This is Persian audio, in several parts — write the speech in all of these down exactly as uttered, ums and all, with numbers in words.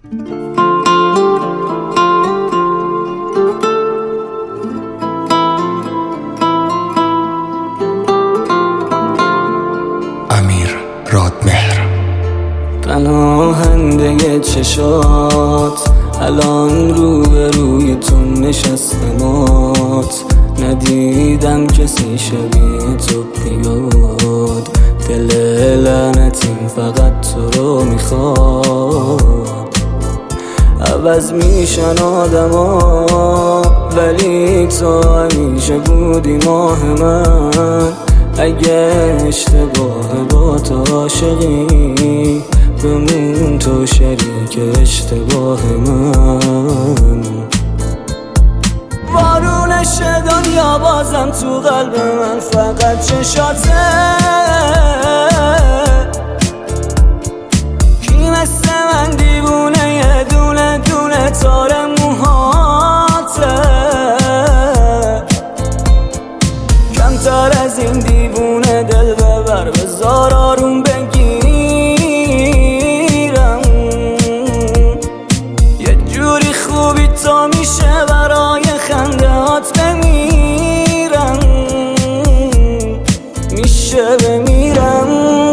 امیر رادمهر. پناهنده چشات الان رو به روی تو نشستمات، ندیدم کسی شبیه تو بیاد، دل لعنتیم فقط تو رو میخواد. عوض میشن آدما ولی تو همیشه بودی ماه من، اگه اشتباه با تو عاشقی بمون تو شریک اشتباه من. بارونش دنیا بازم تو قلب من فقط چشاته، کی مثل من دیوونه یه دونه دونه تار موهاته، کمتر از این دیوونه دل ببر بذار آروم بگیرم، یه جوری خوبی تو میشه برای خنده هات بمیرم، میشه بمیرم.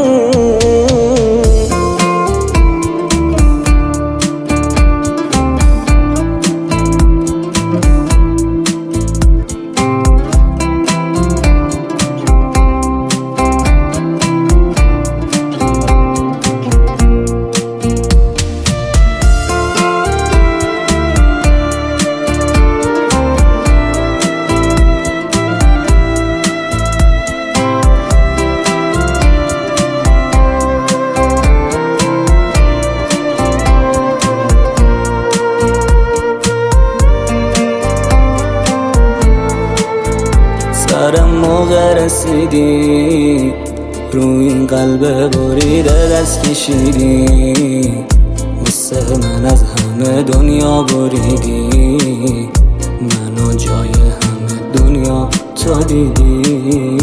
سرم موقع رسیدی روی این قلب بریده دست کشیدی، مثل من از همه دنیا بریدی، منو جای همه دنیا تو دیدی.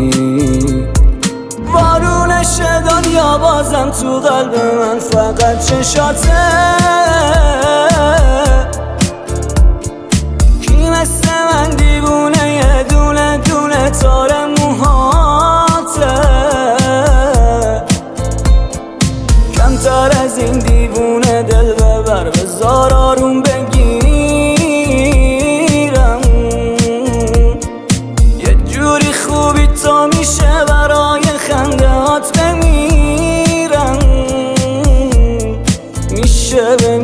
بارونش دنیا بازم تو قلب من فقط چشاته، کی مثل من دیوونه یه دونه دونه تار موهاته، کمتر از این دیوونه دل ببر بذار آروم بگیرم، یه جوری خوبی تو میشه برای خنده هات بمیرم، میشه بمیرم.